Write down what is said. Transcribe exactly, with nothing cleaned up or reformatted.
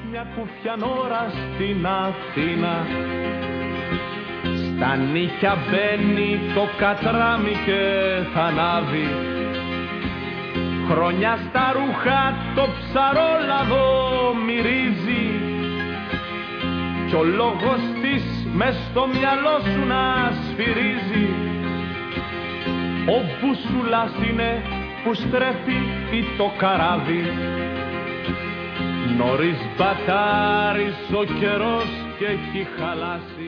μια κουφιανόρα στην Αθήνα. Στα νύχια μπαίνει το κατράμι και θα ανάβει. Χρόνια στα ρούχα το ψαρόλαδο μυρίζει. Κι ο λόγος της μες στο μυαλό σου να σφυρίζει. Ο μπούσουλας είναι που στρέφει ή το καράβι. Νωρίς μπατάρεις ο καιρός και έχει χαλάσει.